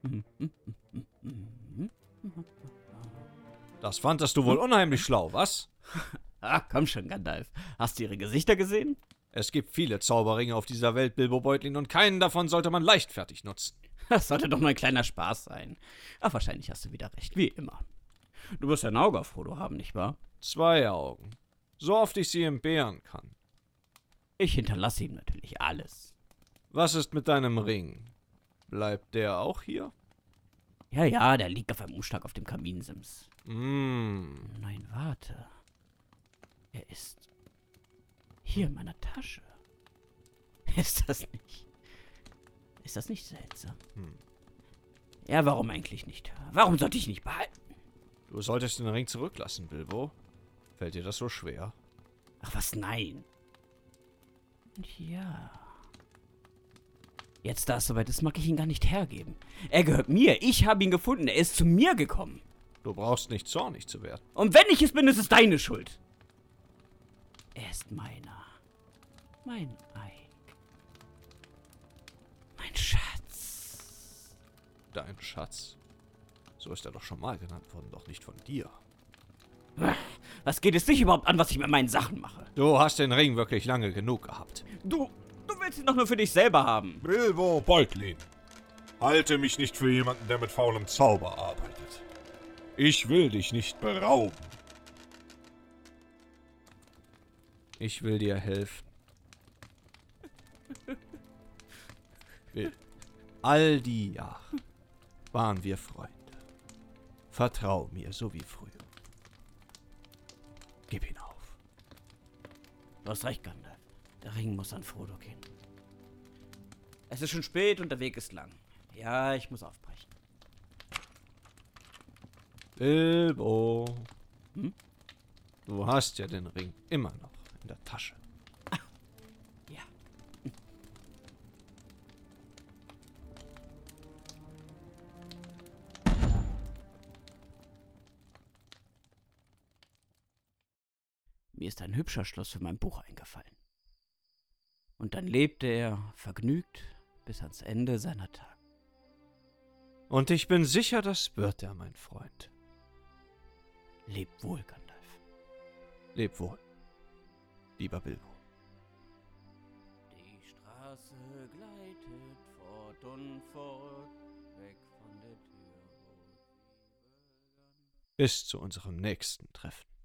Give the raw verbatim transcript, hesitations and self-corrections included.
Das fandest du wohl unheimlich schlau, was? Ah, komm schon, Gandalf. Hast du ihre Gesichter gesehen? Es gibt viele Zauberringe auf dieser Welt, Bilbo Beutlin, und keinen davon sollte man leichtfertig nutzen. Das sollte doch mal ein kleiner Spaß sein. Ach, wahrscheinlich hast du wieder recht, wie immer. Du wirst ein Auge auf Frodo haben, nicht wahr? Zwei Augen. So oft ich sie entbehren kann. Ich hinterlasse ihm natürlich alles. Was ist mit deinem Ring? Bleibt der auch hier? Ja, ja, der liegt auf einem Umschlag auf dem Kaminsims. Mm. Nein, warte. Er ist hier in meiner Tasche. Ist das nicht? Ist das nicht seltsam? Hm. Ja, warum eigentlich nicht? Warum sollte ich nicht behalten? Du solltest den Ring zurücklassen, Bilbo. Fällt dir das so schwer? Ach was, nein. Und ja. Jetzt, da es soweit ist, mag ich ihn gar nicht hergeben. Er gehört mir. Ich habe ihn gefunden. Er ist zu mir gekommen. Du brauchst nicht zornig zu werden. Und wenn ich es bin, ist es deine Schuld. Er ist meiner. Mein Eik. Mein Schatz. Dein Schatz. So ist er doch schon mal genannt worden, doch nicht von dir. Was geht es dich überhaupt an, was ich mit meinen Sachen mache? Du hast den Ring wirklich lange genug gehabt. Du, du willst ihn doch nur für dich selber haben. Bilbo Beutlin, halte mich nicht für jemanden, der mit faulem Zauber arbeitet. Ich will dich nicht berauben. Ich will dir helfen. Will. All die Jahre waren wir Freunde. Vertrau mir, so wie früher. Gib ihn auf. Du hast recht, Gandalf. Der Ring muss an Frodo gehen. Es ist schon spät und der Weg ist lang. Ja, ich muss aufbrechen. Bilbo. Hm? Du hast ja den Ring immer noch in der Tasche. Ja. Mir ist ein hübscher Schluss für mein Buch eingefallen. Und dann lebte er vergnügt bis ans Ende seiner Tage. Und ich bin sicher, das wird er, mein Freund. Leb wohl, Gandalf. Leb wohl, lieber Bilbo. Die Straße gleitet fort und fort, weg von der Tür, wo sie begann. Bis zu unserem nächsten Treffen.